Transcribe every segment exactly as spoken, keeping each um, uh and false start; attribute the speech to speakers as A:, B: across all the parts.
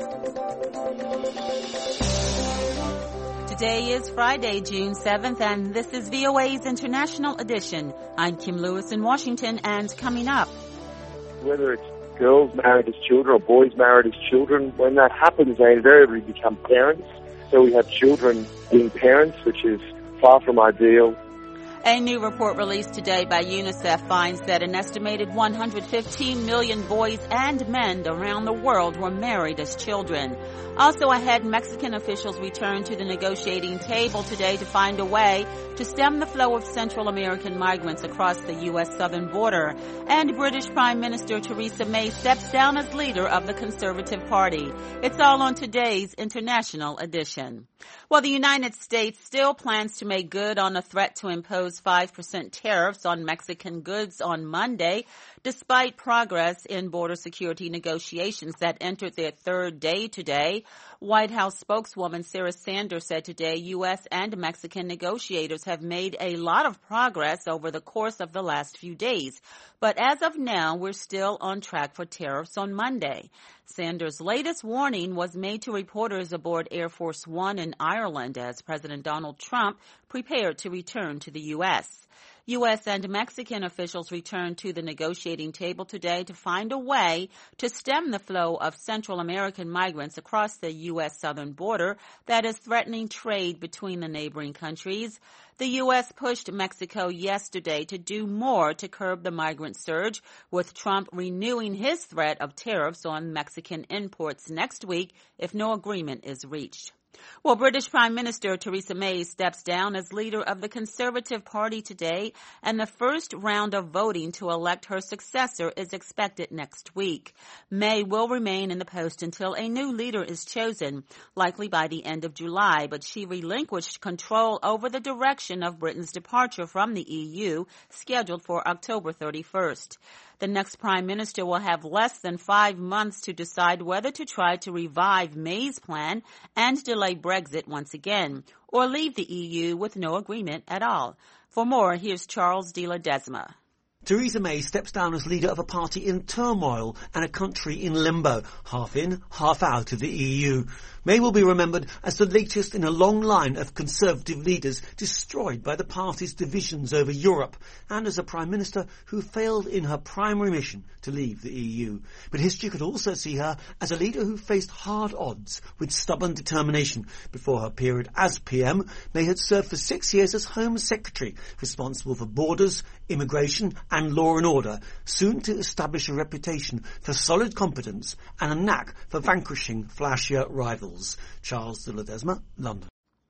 A: Today is Friday, June seventh, and this is V O A's International Edition. I'm Kim Lewis in Washington, and coming up.
B: Whether it's girls married as children or boys married as children, when that happens, they invariably become parents. So we have children being parents, which is far from ideal.
A: A new report released today by UNICEF finds that an estimated one hundred fifteen million boys and men around the world were married as children. Also ahead, Mexican officials returned to the negotiating table today to find a way to stem the flow of Central American migrants across the U S southern border. And British Prime Minister Theresa May steps down as leader of the Conservative Party. It's all on today's International Edition. Well, the United States still plans to make good on a threat to impose five percent tariffs on Mexican goods on Monday, despite progress in border security negotiations that entered their third day today. White House spokeswoman Sarah Sanders said today U S and Mexican negotiators have made a lot of progress over the course of the last few days. But as of now, we're still on track for tariffs on Monday. Sanders' latest warning was made to reporters aboard Air Force One in Ireland as President Donald Trump prepared to return to the U S. U S and Mexican officials returned to the negotiating table today to find a way to stem the flow of Central American migrants across the U S southern border that is threatening trade between the neighboring countries. The U S pushed Mexico yesterday to do more to curb the migrant surge, with Trump renewing his threat of tariffs on Mexican imports next week if no agreement is reached. Well, British Prime Minister Theresa May steps down as leader of the Conservative Party today, and the first round of voting to elect her successor is expected next week. May will remain in the post until a new leader is chosen, likely by the end of July, but she relinquished control over the direction of Britain's departure from the E U, scheduled for October thirty-first. The next prime minister will have less than five months to decide whether to try to revive May's plan and delay Brexit once again, or leave the E U with no agreement at all. For more, here's Charles de Ledesma.
C: Theresa May steps down as leader of a party in turmoil and a country in limbo, half in, half out of the E U. May will be remembered as the latest in a long line of Conservative leaders destroyed by the party's divisions over Europe, and as a Prime Minister who failed in her primary mission to leave the E U. But history could also see her as a leader who faced hard odds with stubborn determination. Before her period as P M, May had served for six years as Home Secretary, responsible for borders, immigration and law and order, soon to establish a reputation for solid competence and a knack for vanquishing flashier rivals. Charles de Ledesma, London.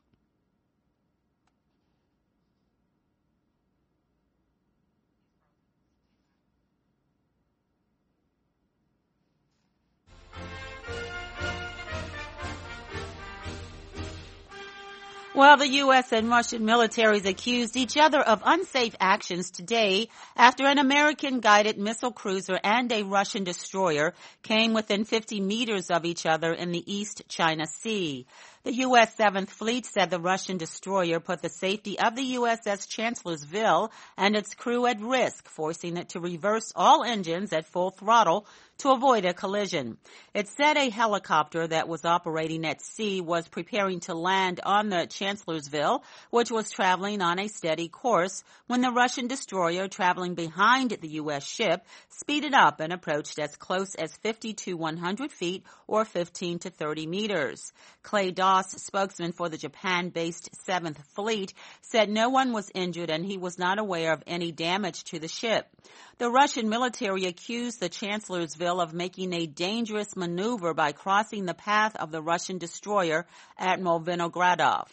A: Well, the U S and Russian militaries accused each other of unsafe actions today after an American-guided missile cruiser and a Russian destroyer came within fifty meters of each other in the East China Sea. The U S seventh Fleet said the Russian destroyer put the safety of the U S S Chancellorsville and its crew at risk, forcing it to reverse all engines at full throttle to avoid a collision. It said a helicopter that was operating at sea was preparing to land on the Chancellorsville, which was traveling on a steady course, when the Russian destroyer traveling behind the U S ship speeded up and approached as close as fifty to one hundred feet or fifteen to thirty meters. Clay Doss, spokesman for the Japan-based seventh Fleet, said no one was injured and he was not aware of any damage to the ship. The Russian military accused the Chancellorsville of making a dangerous maneuver by crossing the path of the Russian destroyer Admiral Vinogradov.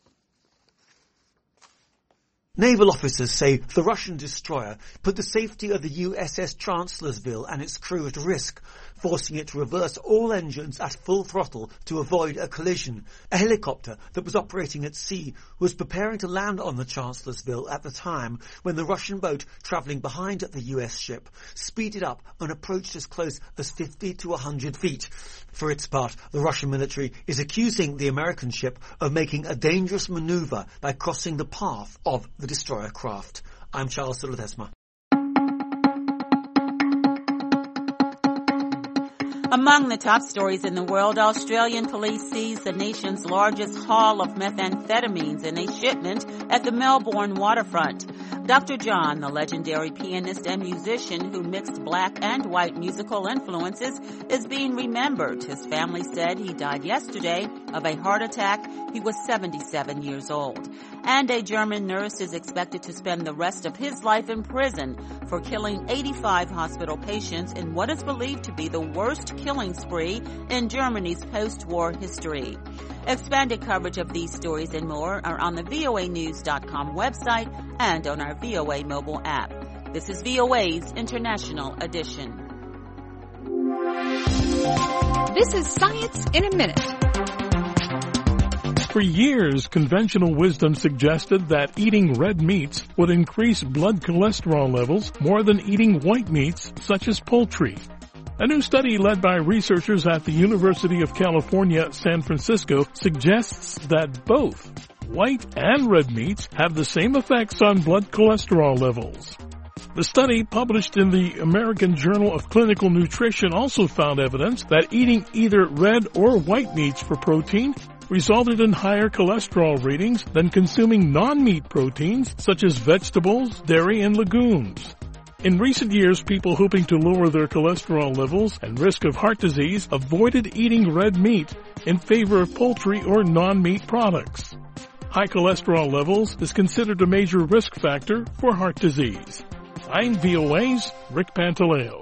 C: Naval officers say the Russian destroyer put the safety of the U S S Chancellorsville and its crew at risk, forcing it to reverse all engines at full throttle to avoid a collision. A helicopter that was operating at sea was preparing to land on the Chancellorsville at the time when the Russian boat travelling behind the U S ship speeded up and approached as close as fifty to one hundred feet. For its part, the Russian military is accusing the American ship of making a dangerous manoeuvre by crossing the path of the destroyer craft. I'm Charles de Ledesma.
A: Among the top stories in the world, Australian police seized the nation's largest haul of methamphetamines in a shipment at the Melbourne waterfront. Doctor John, the legendary pianist and musician who mixed black and white musical influences, is being remembered. His family said he died yesterday of a heart attack. He was seventy-seven years old. And a German nurse is expected to spend the rest of his life in prison for killing eighty-five hospital patients in what is believed to be the worst killing spree in Germany's post-war history. Expanded coverage of these stories and more are on the V O A news dot com website and on our V O A mobile app. This is V O A's International Edition.
D: This is Science in a Minute.
E: For years, conventional wisdom suggested that eating red meats would increase blood cholesterol levels more than eating white meats, such as poultry. A new study led by researchers at the University of California, San Francisco, suggests that both white and red meats have the same effects on blood cholesterol levels. The study, published in the American Journal of Clinical Nutrition, also found evidence that eating either red or white meats for protein resulted in higher cholesterol readings than consuming non-meat proteins such as vegetables, dairy, and legumes. In recent years, people hoping to lower their cholesterol levels and risk of heart disease avoided eating red meat in favor of poultry or non-meat products. High cholesterol levels is considered a major risk factor for heart disease. I'm V O A's Rick Pantaleo.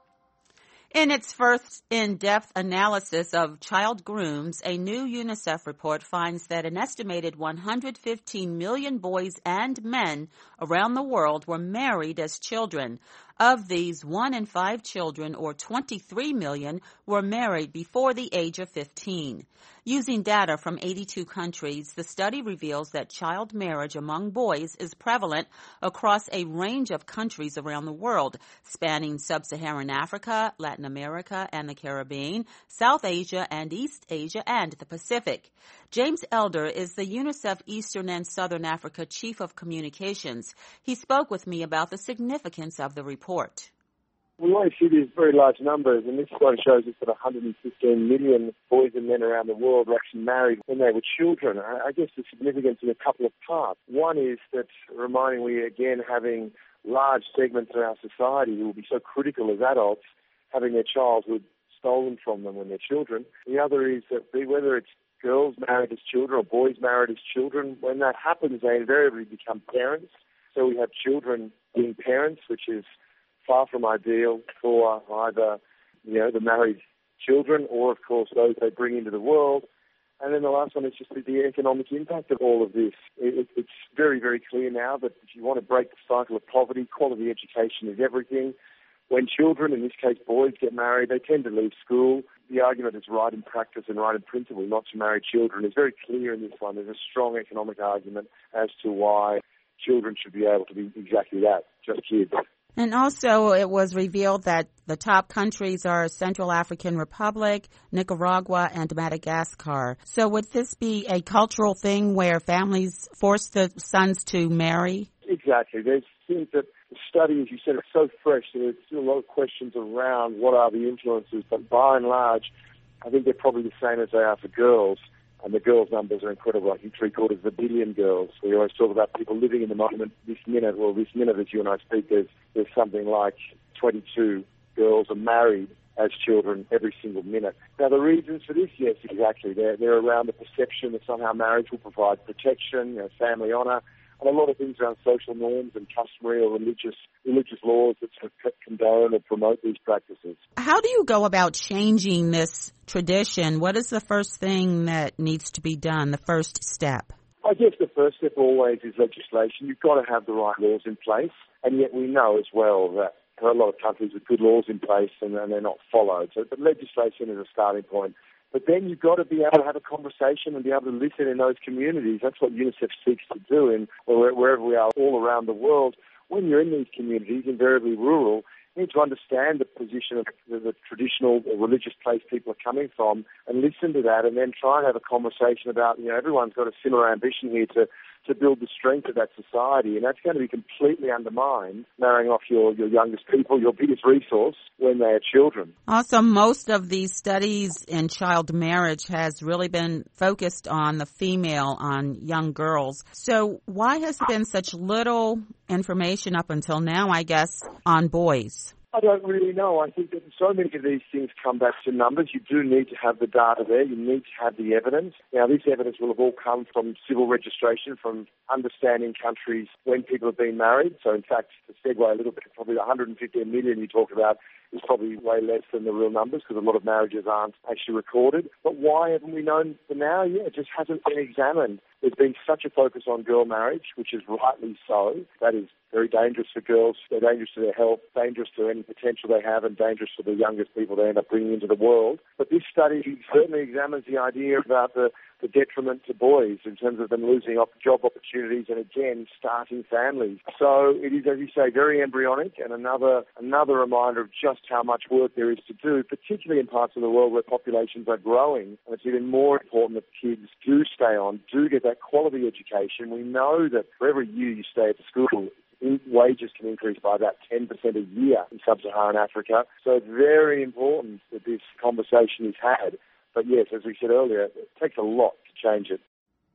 A: In its first in-depth analysis of child grooms, a new UNICEF report finds that an estimated one hundred fifteen million boys and men around the world were married as children. Of these, one in five children, or twenty-three million, were married before the age of fifteen. Using data from eighty-two countries, the study reveals that child marriage among boys is prevalent across a range of countries around the world, spanning sub-Saharan Africa, Latin America, and the Caribbean, South Asia, and East Asia, and the Pacific. James Elder is the UNICEF Eastern and Southern Africa Chief of Communications. He spoke with me about the significance of the report.
B: We always see these very large numbers, and this one shows us that one hundred fifteen million boys and men around the world were actually married when they were children. I guess the significance in a couple of parts. One is that reminding we, again, having large segments of our society who will be so critical as adults, having their childhood stolen from them when they're children. The other is that whether it's girls married as children or boys married as children, when that happens, they invariably become parents. So we have children being parents, which is far from ideal for either, you know, the married children or, of course, those they bring into the world. And then the last one is just the, the economic impact of all of this. It, it's very, very clear now that if you want to break the cycle of poverty, quality education is everything. When children, in this case boys, get married, they tend to leave school. The argument is right in practice and right in principle not to marry children. It's very clear in this one. There's a strong economic argument as to why children should be able to be exactly that, just kids.
A: And also it was revealed that the top countries are Central African Republic, Nicaragua, and Madagascar. So would this be a cultural thing where families force the sons to marry?
B: Exactly. There's things that the study, as you said, is so fresh that there's still a lot of questions around what are the influences. But by and large, I think they're probably the same as they are for girls. And the girls' numbers are incredible. I think three quarters of a billion girls. We always talk about people living in the moment. This minute, well, this minute as you and I speak, there's, there's something like twenty-two girls are married as children every single minute. Now, the reasons for this, yes, exactly. They're, they're around the perception that somehow marriage will provide protection, you know, family honour, and a lot of things around social norms and customary or religious religious laws that sort of condone or promote these practices.
A: How do you go about changing this tradition? What is the first thing that needs to be done, the first step?
B: I guess the first step always is legislation. You've got to have the right laws in place, and yet we know as well that there are a lot of countries with good laws in place and, and they're not followed. So but legislation is a starting point. But then you've got to be able to have a conversation and be able to listen in those communities. That's what UNICEF seeks to do, and wherever we are all around the world. When you're in these communities, invariably rural, you need to understand the position of the, the traditional or religious place people are coming from and listen to that, and then try and have a conversation about, you know, everyone's got a similar ambition here to, to build the strength of that society. And that's going to be completely undermined, marrying off your, your youngest people, your biggest resource, when they are children.
A: Also, most of these studies in child marriage has really been focused on the female, on young girls. So why has there been such little information up until now, I guess, on boys?
B: I don't really know. I think that so many of these things come back to numbers. You do need to have the data there. You need to have the evidence. Now, this evidence will have all come from civil registration, from understanding countries when people have been married. So, in fact, to segue a little bit, probably one hundred fifteen million you talk about is probably way less than the real numbers because a lot of marriages aren't actually recorded. But why haven't we known for now? Yeah, it just hasn't been examined. There's been such a focus on girl marriage, which is rightly so. That is very dangerous for girls. They're dangerous to their health, dangerous to any potential they have, and dangerous to the youngest people they end up bringing into the world. But this study certainly examines the idea about the, the detriment to boys in terms of them losing op- job opportunities and, again, starting families. So it is, as you say, very embryonic, and another another reminder of just how much work there is to do, particularly in parts of the world where populations are growing. And it's even more important that kids do stay on, do get that quality education. We know that for every year you stay at the school, wages can increase by about ten percent a year in sub-Saharan Africa. So it's very important that this conversation is had. But yes, as we said earlier, it takes a lot to change it.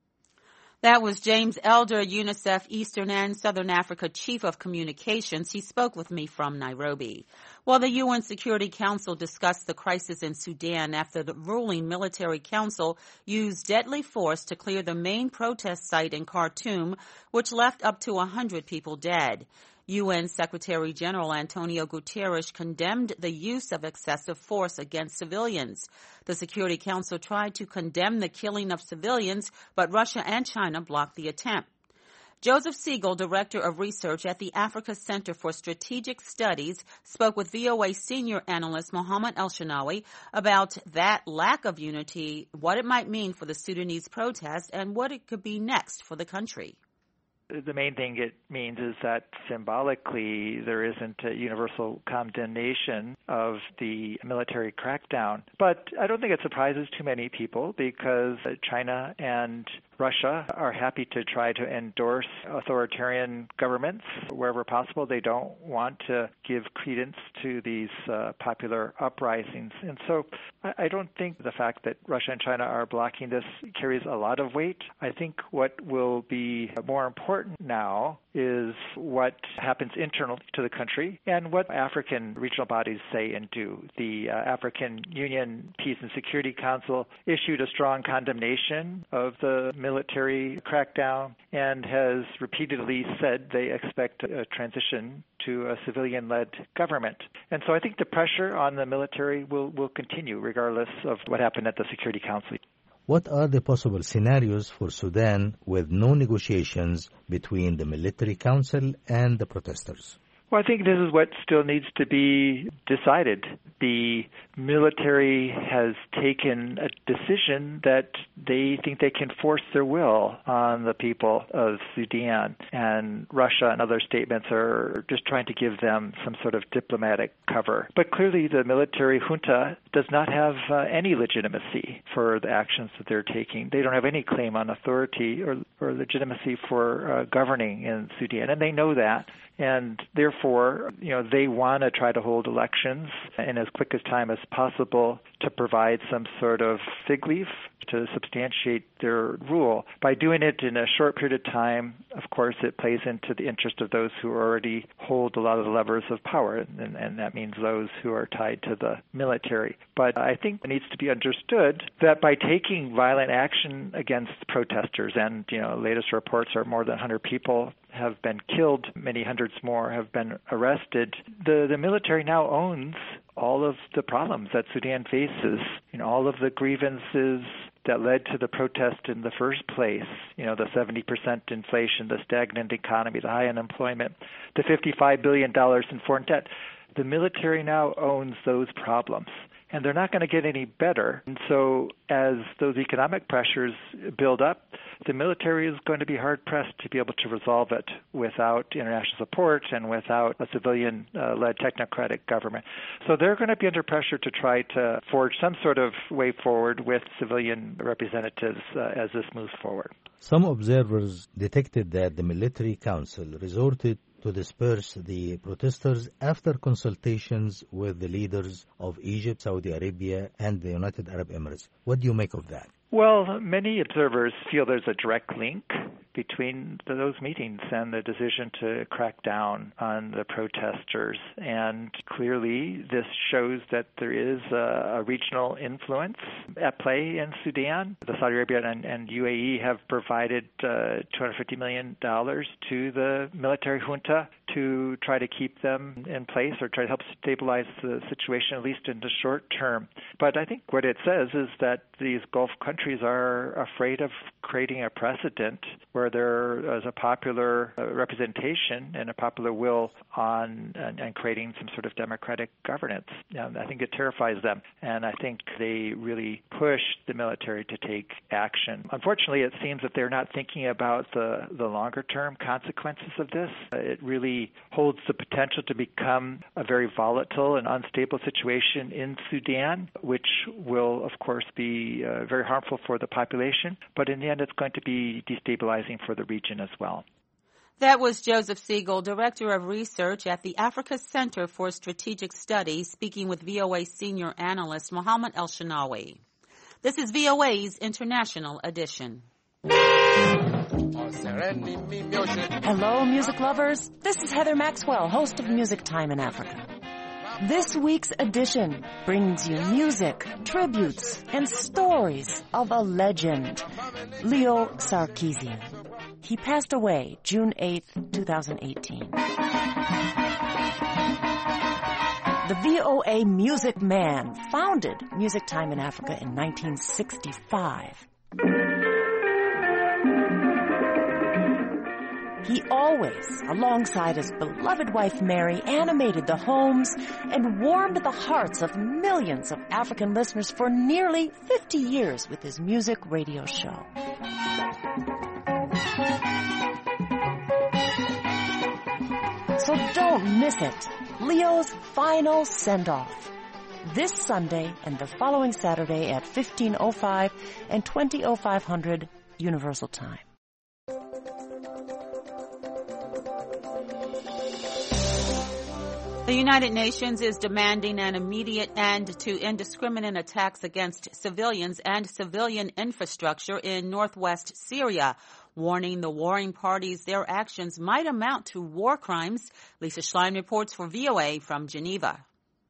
A: That was James Elder, UNICEF Eastern and Southern Africa Chief of Communications. He spoke with me from Nairobi. Well, the U N Security Council discussed the crisis in Sudan after the ruling military council used deadly force to clear the main protest site in Khartoum, which left up to one hundred people dead. U N Secretary General Antonio Guterres condemned the use of excessive force against civilians. The Security Council tried to condemn the killing of civilians, but Russia and China blocked the attempt. Joseph Siegel, Director of Research at the Africa Center for Strategic Studies, spoke with V O A senior analyst Mohammed El-Shanawi about that lack of unity, what it might mean for the Sudanese protest, and what it could be next for the country.
F: The main thing it means is that symbolically there isn't a universal condemnation of the military crackdown. But I don't think it surprises too many people because China and Russia are happy to try to endorse authoritarian governments wherever possible. They don't want to give credence to these uh, popular uprisings. And so I don't think the fact that Russia and China are blocking this carries a lot of weight. I think what will be more important now is what happens internal to the country and what African regional bodies say and do. The uh, African Union Peace and Security Council issued a strong condemnation of the military crackdown and has repeatedly said they expect a transition to a civilian-led government. And so I think the pressure on the military will, will continue regardless of what happened at the Security Council.
G: What are the possible scenarios for Sudan with no negotiations between the military council and the protesters?
F: Well, I think this is what still needs to be decided. The military has taken a decision that they think they can force their will on the people of Sudan, and Russia and other statements are just trying to give them some sort of diplomatic cover. But clearly the military junta does not have uh, any legitimacy for the actions that they're taking. They don't have any claim on authority or, or legitimacy for uh, governing in Sudan, and they know that. And therefore, you know, they want to try to hold elections in as quick a time as possible to provide some sort of fig leaf to substantiate their rule. By doing it in a short period of time, of course, it plays into the interest of those who already hold a lot of the levers of power, and, and that means those who are tied to the military. But I think it needs to be understood that by taking violent action against protesters, and, you know, latest reports are more than one hundred people have been killed, many hundreds more have been arrested, the, the military now owns all of the problems that Sudan faces, you know, all of the grievances that led to the protest in the first place, you know, the seventy percent inflation, the stagnant economy, the high unemployment, the fifty-five billion dollars in foreign debt. The military now owns those problems, and they're not going to get any better. And so as those economic pressures build up, the military is going to be hard-pressed to be able to resolve it without international support and without a civilian-led technocratic government. So they're going to be under pressure to try to forge some sort of way forward with civilian representatives uh, as this moves forward.
G: Some observers detected that the military council resorted to disperse the protesters after consultations with the leaders of Egypt, Saudi Arabia, and the United Arab Emirates. What do you make of that?
F: Well, many observers feel there's a direct link between those meetings and the decision to crack down on the protesters. And clearly, this shows that there is a, a regional influence at play in Sudan. The Saudi Arabia and, and U A E have provided uh, two hundred fifty million dollars to the military junta to try to keep them in place or try to help stabilize the situation, at least in the short term. But I think what it says is that these Gulf countries are afraid of creating a precedent where there is a popular uh, representation and a popular will on and, and creating some sort of democratic governance. And I think it terrifies them, and I think they really push the military to take action. Unfortunately, it seems that they're not thinking about the, the longer-term consequences of this. Uh, it really holds the potential to become a very volatile and unstable situation in Sudan, which will, of course, be uh, very harmful for the population, but in the end it's going to be destabilizing for the region as well.
A: That was Joseph Siegel, Director of Research at the Africa Center for Strategic Studies, speaking with V O A senior analyst Mohammed El-Shinawi. This is V O A's International Edition.
H: Hello, music lovers. This is Heather Maxwell, host of Music Time in Africa. This week's edition brings you music, tributes, and stories of a legend, Leo Sarkeesian. He passed away June eighth, twenty eighteen. The V O A Music Man founded Music Time in Africa in nineteen sixty-five. He always, alongside his beloved wife Mary, animated the homes and warmed the hearts of millions of African listeners for nearly fifty years with his music radio show. So don't miss it. Leo's final send-off. This Sunday and the following Saturday at fifteen oh five and twenty oh five hundred Universal Time.
A: The United Nations is demanding an immediate end to indiscriminate attacks against civilians and civilian infrastructure in northwest Syria, warning the warring parties their actions might amount to war crimes. Lisa Schlein reports for V O A from Geneva.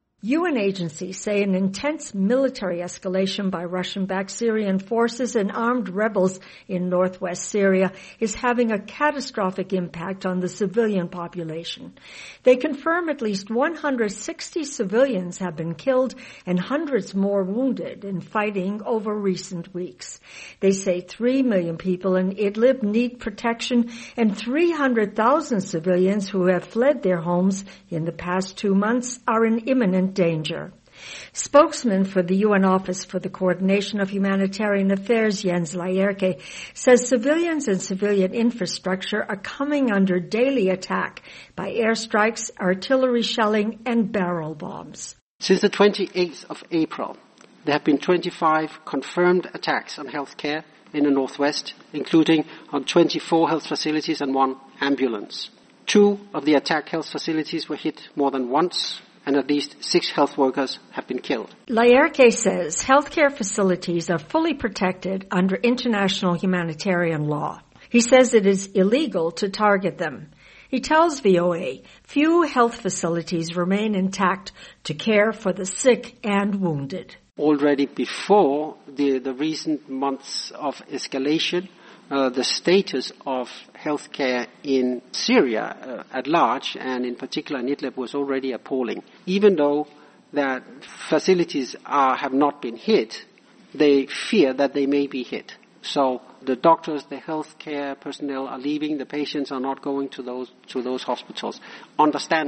I: U N agencies say an intense military escalation by Russian-backed Syrian forces and armed rebels in northwest Syria is having a catastrophic impact on the civilian population. They confirm at least one hundred sixty civilians have been killed and hundreds more wounded in fighting over recent weeks. They say three million people in Idlib need protection and three hundred thousand civilians who have fled their homes in the past two months are in imminent danger. Spokesman for the U N Office for the Coordination of Humanitarian Affairs, Jens Laerke, says civilians and civilian infrastructure are coming under daily attack by airstrikes, artillery shelling, and barrel bombs.
J: Since the twenty-eighth of April, there have been twenty-five confirmed attacks on healthcare in the northwest, including on twenty-four health facilities and one ambulance. Two of the attacked health facilities were hit more than once, and at least six health workers have been killed. Laerke
I: says healthcare facilities are fully protected under international humanitarian law. He says it is illegal to target them. He tells V O A few health facilities remain intact to care for the sick and wounded.
J: Already before the, the recent months of escalation, Uh, the status of healthcare in Syria uh, at large, and in particular in Idlib, was already appalling. Even though that facilities are, have not been hit, they fear that they may be hit. So the doctors, the healthcare personnel are leaving. The patients are not going to those to those hospitals, understandably.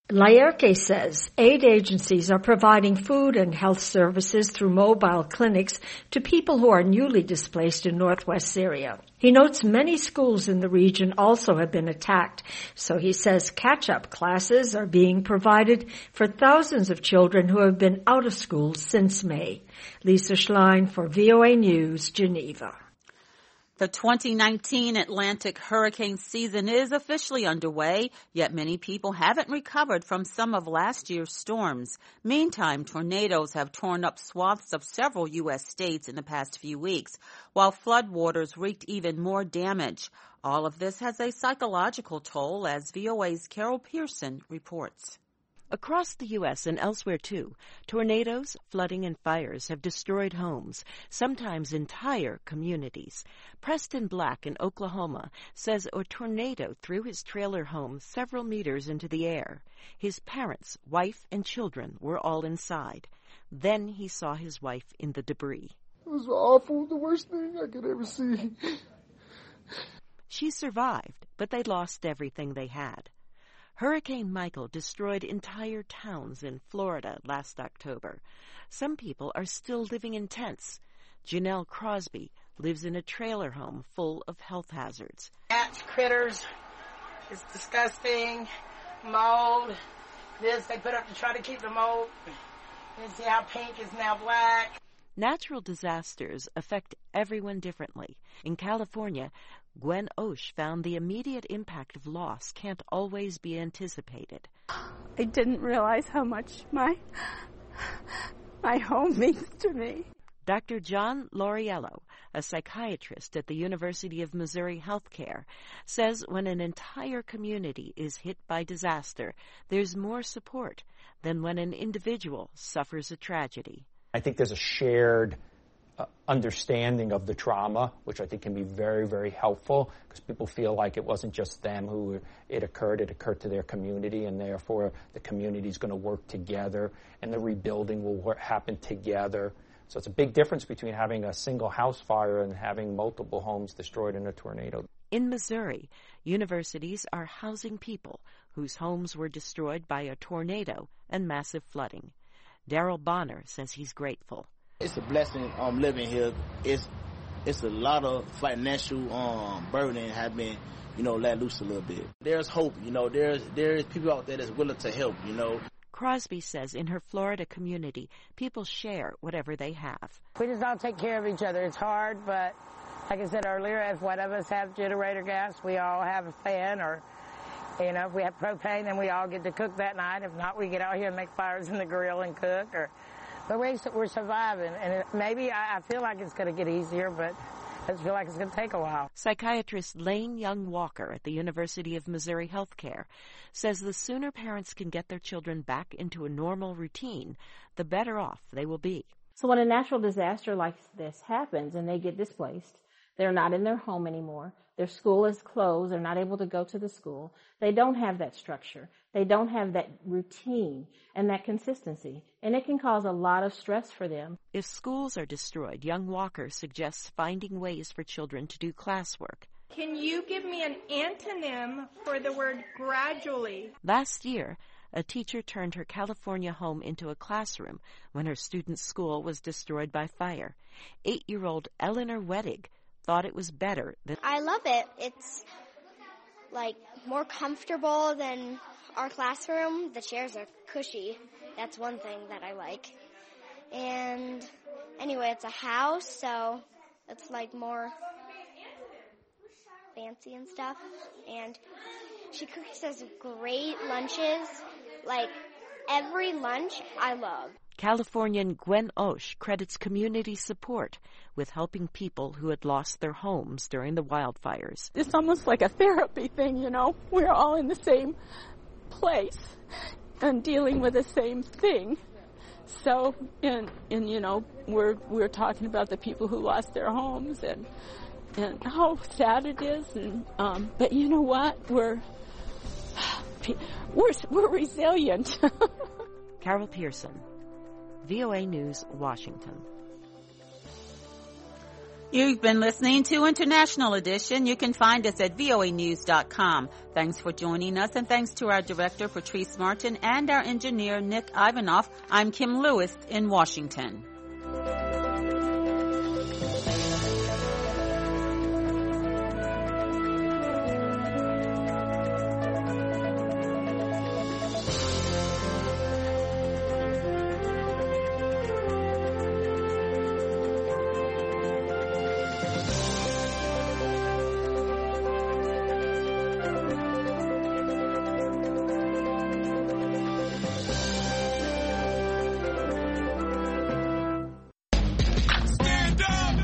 I: Laerke says aid agencies are providing food and health services through mobile clinics to people who are newly displaced in northwest Syria. He notes many schools in the region also have been attacked, so he says catch-up classes are being provided for thousands of children who have been out of school since May. Lisa Schlein for V O A News, Geneva.
A: The twenty nineteen Atlantic hurricane season is officially underway, yet many people haven't recovered from some of last year's storms. Meantime, tornadoes have torn up swaths of several U S states in the past few weeks, while floodwaters wreaked even more damage. All of this has a psychological toll, as V O A's Carol Pearson reports.
K: Across the U S and elsewhere, too, tornadoes, flooding, and fires have destroyed homes, sometimes entire communities. Preston Black in Oklahoma says a tornado threw his trailer home several meters into the air. His parents, wife, and children were all inside. Then he saw his wife in the debris.
L: It was awful, the worst thing I could ever see.
K: She survived, but they lost everything they had. Hurricane Michael destroyed entire towns in Florida last October. Some people are still living in tents. Janelle Crosby lives in a trailer home full of health hazards.
M: Ants, critters, it's disgusting. Mold, this they put up to try to keep the mold. You see how pink is now black.
K: Natural disasters affect everyone differently. In California, Gwen Osh found the immediate impact of loss can't always be anticipated.
N: I didn't realize how much my my home means to me.
K: Doctor John Lauriello, a psychiatrist at the University of Missouri Healthcare, says when an entire community is hit by disaster, there's more support than when an individual suffers a tragedy.
O: I think there's a shared uh, understanding of the trauma, which I think can be very, very helpful, because people feel like it wasn't just them who it occurred, it occurred to their community, and therefore the community is going to work together, and the rebuilding will work, happen together. So it's a big difference between having a single house fire and having multiple homes destroyed in a tornado.
K: In Missouri, universities are housing people whose homes were destroyed by a tornado and massive flooding. Daryl Bonner says he's grateful.
P: It's a blessing um, living here. It's it's a lot of financial um, burden has been, you know, let loose a little bit. There's hope, you know. There's there's people out there that's willing to help, you know.
K: Crosby says in her Florida community, people share whatever they have.
M: We just all take care of each other. It's hard, but like I said earlier, if one of us have generator gas, we all have a fan, or, you know, if we have propane, then we all get to cook that night. If not, we get out here and make fires in the grill and cook. Or, but we're, we're surviving, and it, maybe I, I feel like it's going to get easier, but I feel like it's going to take a while.
K: Psychiatrist Lane Young Walker at the University of Missouri Healthcare says the sooner parents can get their children back into a normal routine, the better off they will be.
Q: So when a natural disaster like this happens and they get displaced, they're not in their home anymore, their school is closed, they're not able to go to the school, they don't have that structure, they don't have that routine and that consistency, and it can cause a lot of stress for them.
K: If schools are destroyed, Young Walker suggests finding ways for children to do classwork.
R: Can you give me an antonym for the word gradually?
K: Last year, a teacher turned her California home into a classroom when her student's school was destroyed by fire. Eight-year-old Eleanor Wettig thought it was better than...
S: I love it. It's, like, more comfortable than our classroom. The chairs are cushy. That's one thing that I like. And anyway, it's a house, so it's, like, more fancy and stuff. And she cooks us great lunches. Like, every lunch I love.
K: Californian Gwen Osh credits community support with helping people who had lost their homes during the wildfires.
N: It's almost like a therapy thing, you know. We're all in the same place and dealing with the same thing. So, and, and you know, we're we're talking about the people who lost their homes and and how sad it is. And um, but you know what? We're we're we're resilient.
K: Carol Pearson, V O A News, Washington.
A: You've been listening to International Edition. You can find us at voa news dot com. Thanks for joining us, and thanks to our director, Patrice Martin, and our engineer, Nick Ivanoff. I'm Kim Lewis in Washington.